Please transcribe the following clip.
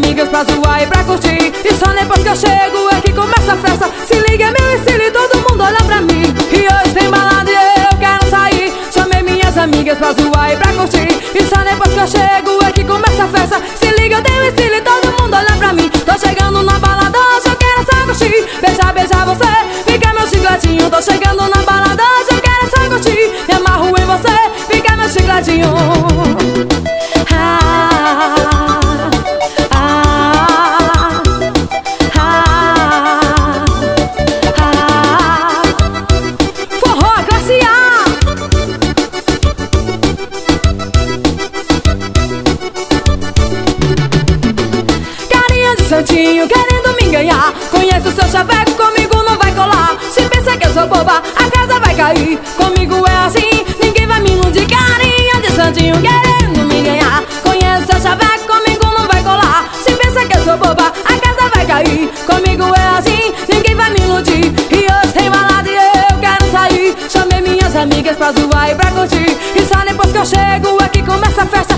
amigas pra zoar e pra curtir. E só depois que eu chego é que começa a festa. Se liga, é meu estilo e todo mundo olha pra mim. E hoje tem balada e eu quero sair. Chamei minhas amigas pra zoar e pra curtir. E só depois que eu chego é que começa a festa. Se liga, eu tenho estilo e todo mundo olha pra mim. Tô chegando na balada, hoje eu quero só curtir. Beijar, beijar você, fica meu chicletinho. Tô chegando na balada, hoje eu quero só curtir. Me amarro em você, fica meu chicletinho. Forró, classe A. Carinha de santinho, querendo me enganhar. Conhece o seu chaveco, comigo não vai colar. Se pensa que eu sou boba, a casa vai cair. Comigo é assim, ninguém vai me iludir. Carinha de santinho, querendo me enganhar. Conhece o seu chaveco, comigo não vai colar. Se pensa que eu sou boba, a casa vai cair. Comigo é assim, ninguém vai me iludir. E hoje tem balada e eu quero sair. Chamei minhas amigas pra zoar e pra curtir. E só depois que eu chego é que começa a festa.